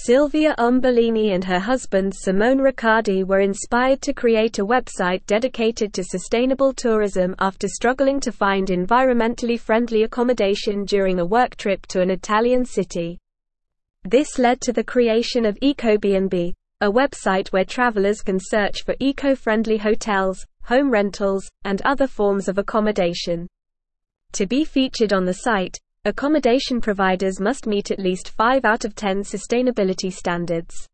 Silvia Ombolini and her husband Simone Riccardi were inspired to create a website dedicated to sustainable tourism after struggling to find environmentally friendly accommodation during a work trip to an Italian city. This led to the creation of EcoBnB, a website where travelers can search for eco-friendly hotels, home rentals, and other forms of accommodation. To be featured on the site, accommodation providers must meet at least 5 out of 10 sustainability standards.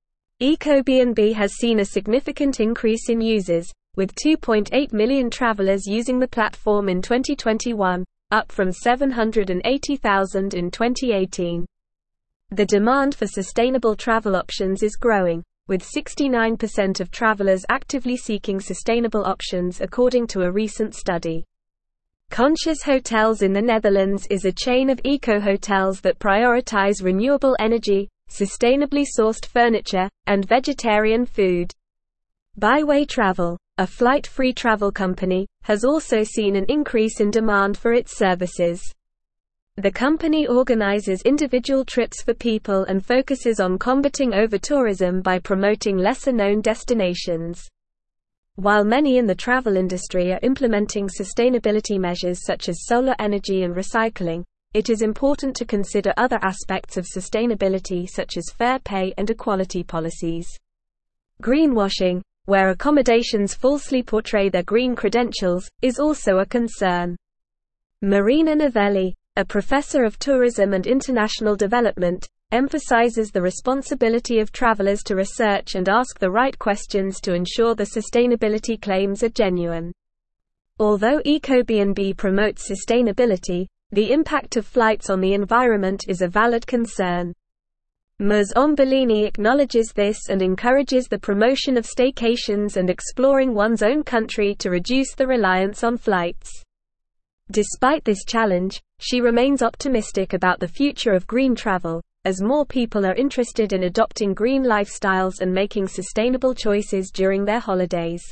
EcoBnB has seen a significant increase in users, with 2.8 million travelers using the platform in 2021, up from 780,000 in 2018. The demand for sustainable travel options is growing, with 69% of travelers actively seeking sustainable options according to a recent study. Conscious Hotels in the Netherlands is a chain of eco-hotels that prioritize renewable energy, sustainably sourced furniture, and vegetarian food. Byway Travel, a flight-free travel company, has also seen an increase in demand for its services. The company organizes individual trips for people and focuses on combating over-tourism by promoting lesser-known destinations. While many in the travel industry are implementing sustainability measures such as solar energy and recycling, it is important to consider other aspects of sustainability such as fair pay and equality policies. Greenwashing, where accommodations falsely portray their green credentials, is also a concern. Marina Novelli, a professor of tourism and international development, emphasizes the responsibility of travelers to research and ask the right questions to ensure the sustainability claims are genuine. Although EcoBnB promotes sustainability, the impact of flights on the environment is a valid concern. Ms. Ombolini acknowledges this and encourages the promotion of staycations and exploring one's own country to reduce the reliance on flights. Despite this challenge, she remains optimistic about the future of green travel, as more people are interested in adopting green lifestyles and making sustainable choices during their holidays.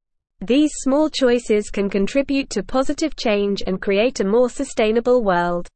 These small choices can contribute to positive change and create a more sustainable world.